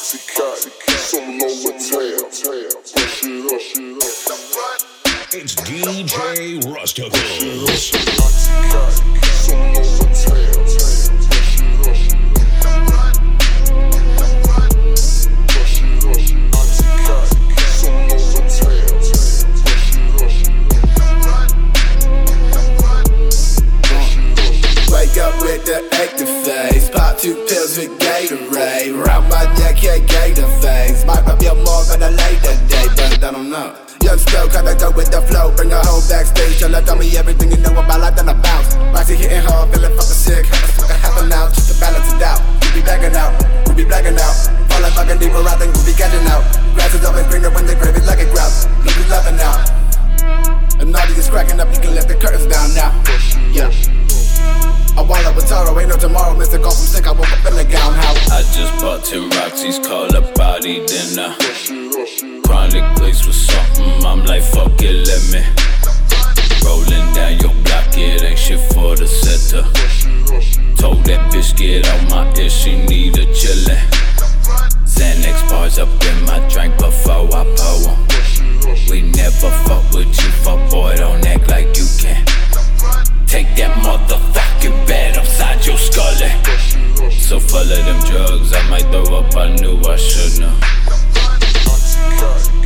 It's DJ Rusticles. Wake up with the active face, pop 2 pills with Gatorade. Round my neck, yeah, gator face. Might pop your more on a later day, but I don't know. Young stroke, kinda go with the flow. Bring her home backstage, tell her tell me everything you know about life, then I bounce. Roxy hitting hard, feeling fucking sick. Half an ounce just to balance it out. We be backing out, we be blacking out. Falling fucking deeper, I think we be catching out. Grass is always greener when the gravy like a grouse. We be loving out. And naughty is cracking up, you can let the curtains down now. Yeah. I wallet with Taro, ain't no tomorrow. Missed a call from sick, I woke up in the gown house. I just bought 10 Roxy's, call a body dinner. Chronic place with something, I'm like fuck it, let me. Rolling down your block, it ain't shit for the center. Told that bitch get out my ear, she need a chillin'. Xanax bars up in my drink before I pour 'em. We never fuck with you, fuck boy, don't act like you can. Take that motherfucking bat upside your skull. So full of them drugs, I might throw up, I knew I shouldn't have.